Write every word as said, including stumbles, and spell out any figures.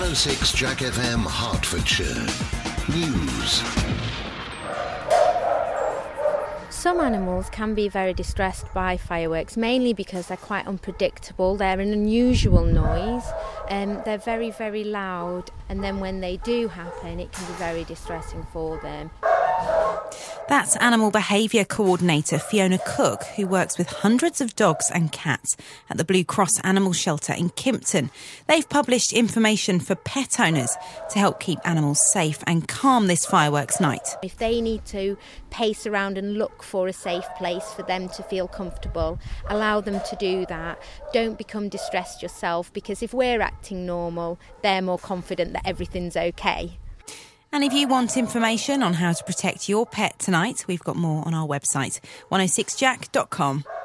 one oh six Jack F M Hertfordshire. News. Some animals can be very distressed by fireworks, mainly because they're quite unpredictable. They're an unusual noise, and they're very, very loud, and then when they do happen, it can be very distressing for them. That's Animal Behaviour Coordinator Fiona Cook, who works with hundreds of dogs and cats at the Blue Cross Animal Shelter in Kimpton. They've published information for pet owners to help keep animals safe and calm this fireworks night. If they need to pace around and look for a safe place for them to feel comfortable, allow them to do that. Don't become distressed yourself, because if we're acting normal, they're more confident that everything's okay. And if you want information on how to protect your pet tonight, we've got more on our website, one oh six jack dot com.